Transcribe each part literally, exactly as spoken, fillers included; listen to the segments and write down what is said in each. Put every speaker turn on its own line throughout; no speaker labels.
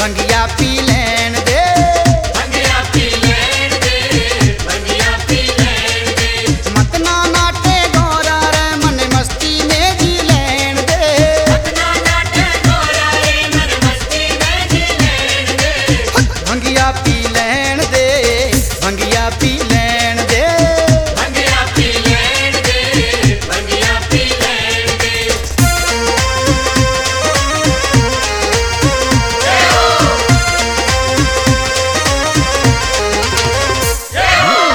भंगिया पी लैन दे,
भंगिया पी लैन दे, भंगिया पी लैन दे।
मत ना नाटे गौरा रे मन मस्ती में जी लैन दे,
मत ना नाटे गौरा रे मन मस्ती में जी लैन दे।
भंगिया पी लैन दे, भंगिया पी लैन दे।
भंगिया पी लैन दे, भंगिया पी लैन दे। जय हो, जय हो।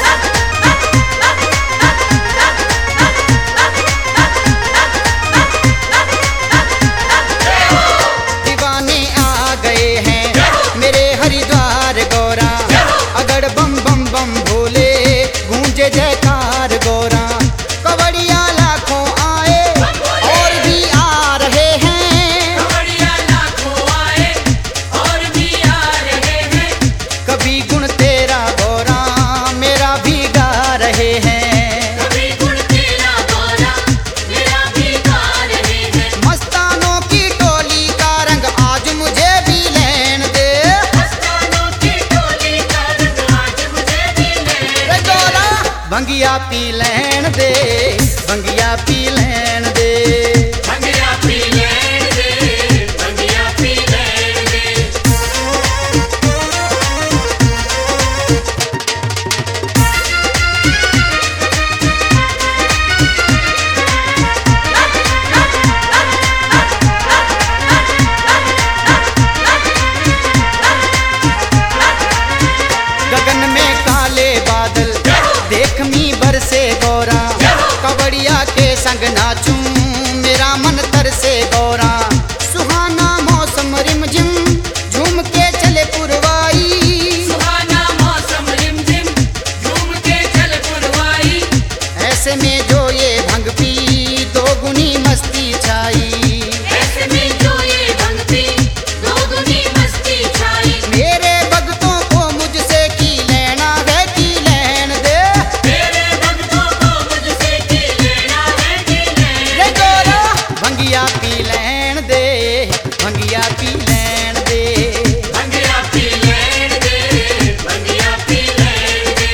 दीवाने आ गए हैं मेरे हरिद्वार गौरा, अगड़ बम बम बम भोले गूंजे जयकार गौरा। कवड़िया लाखों आए और भी आ रहे हैं,
कवड़िया लाखों आए और भी आ रहे हैं।
कभी गुण तेरा गौरा मेरा भी गा रहे हैं।
कभी गुण तेरा गौरा मेरा भी गा रहे हैं।
मस्तानों की टोली का रंग आज मुझे भी लेन दे,
मस्तानों की टोली का रंग आज मुझे भी लेन
रे गौरा भंगिया पी लेन दे, भंगिया पी लेन दे।
भंगिया पी लैन दे, भंगिया पी लैन दे।
गगन में काले बादल देख मी बरसे गौरा, कवड़िया के संग नाचूं मेरा मन तरसे गौरा। सुहाना मौसम रिमझिम झूम के चले पुरवाई,
सुहाना मौसम रिमझिम झूम के चल पुरवाई।
ऐसे में जो ये भंग पी दो गुनी मस्ती छाई।
ऐसे में जो ये भंग पी दोगुनी मस्ती छाई।
मेरे भक्तों को मुझसे की लेना है की लेन दे,
मेरे भक्तों को मुझसे की लेना है की लेन
रे
दे।
गौरा भंगिया पी लेन दे, भंगिया पी लेन दे।
भंगिया पी लैन दे, भंगिया पी लैन दे।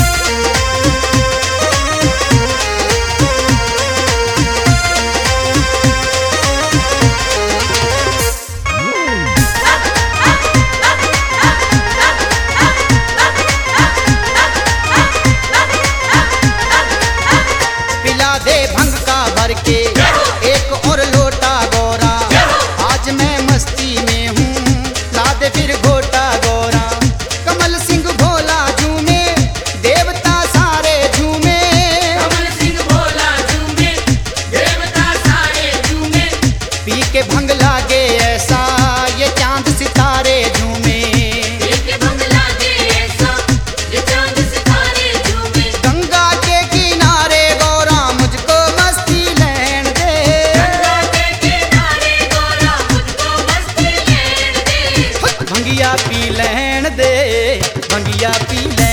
पिला दे भंग का भर के एक और लोटा गौरा, आज मैं मस्ती में हूँ ला दे फिर घोटा गौरा। कमल सिंह भोला झूमे देवता सारे झूमे,
कमल सिंह भोला झूमे देवता सारे झूमे।
पी के भंग लागे ऐसा ये चांद सितारे झूमे।
एक भंग लागे ऐसा ये चांद सितारे झूमे।
गंगा के किनारे गौरा मुझको मस्ती लेन दे,
गंगा के किनारे गौरा मुझको मस्ती लैन दे।
भंगिया पी लेन दे, भंगिया पी लेन